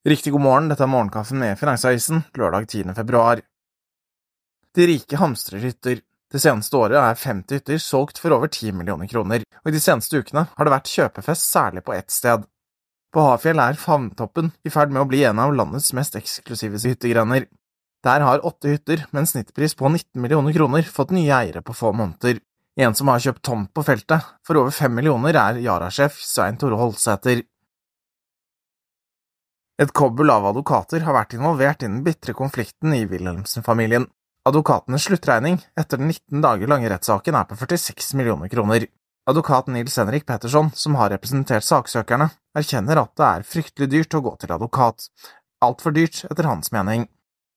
Riktig god morgen, dette Morgenkaffen med Finansavisen, lørdag 10. februar. De rike hamstrer hytter. Det seneste året 50 hytter solgt for over 10 millioner kroner, og i de seneste ukene har det vært kjøpefest særlig på ett sted. På Hafjell Favntoppen i ferd med å bli en av landets mest eksklusive hyttegrener. Der har 8 hytter med en snittpris på 19 millioner kroner fått nye eiere på få måneder. En som har kjøpt tomt på feltet for over 5 millioner Yara-sjef Svein Tore Holsæter. Et kobbel av advokater har vært involvert i den bitre konflikten i Wilhelmsen-familien. Advokatenes sluttregning etter den 19 dager lange rettssaken på 46 millioner kroner. Advokat Nils Henrik Pettersson, som har representert saksøkerne, erkjenner at det fryktelig dyrt å gå til advokat. Alt for dyrt etter hans mening.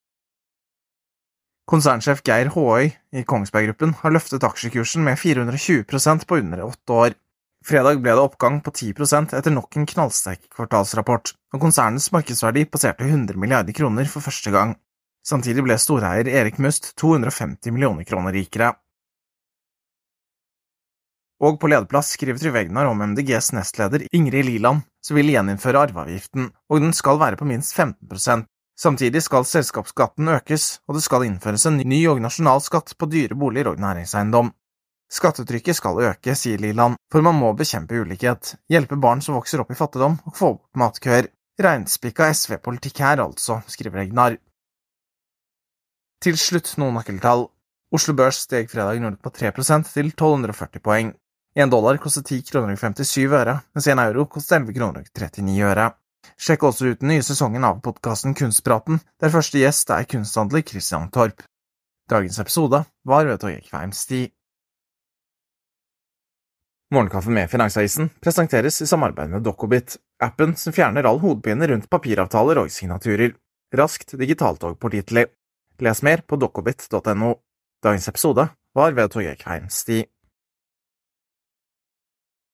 Konsernsjef Geir Håøy i Kongsberg Gruppen har løftet aksjekursen med 420% på under 8 år. Fredag ble det oppgang på 10% etter nok en knallsterk kvartalsrapport, og konsernets markedsverdi passerte 100 milliarder kroner for første gang. Samtidig ble storeier Erik Must 250 millioner kroner rikere. Og på lederplass skriver Trygve Egnar om MDGs nestleder Ingrid Liland, som vil gjeninnføre arveavgiften, og den skal være på minst 15%. Samtidig skal selskapsskatten økes, og det skal innføres en ny og nasjonal skatt på dyre boliger og næringseiendom. Skattetrykket skal øke, sier Liland, for man må bekjempe ulikhet, hjelpe barn som vokser opp i fattigdom og få bort matkøer. Regnspikka SV-politikk her altså, skriver Egnar. Til slutt noen nøkkeltall. Oslo Børs steg fredag 0,3% til 1240 poeng. $1 kostet 10 kroner og 57 øre, mens €1 kostet 11 kroner og 39 øre. Sjekk også ut den nye sesongen av podcasten Kunstpraten, der første gjest kunsthandler Christian Torp. Dagens episode var ved Torgeir Kveim Sti. Morgenkaffen med Finansavisen presenteres i samarbeid med Dokobit, appen som fjerner all hodepine rundt papiravtaler og signaturer. Raskt, digitalt og pålitelig. Les mer på dokobit.no. Dagens episode var ved Torgeir Kveim Sti.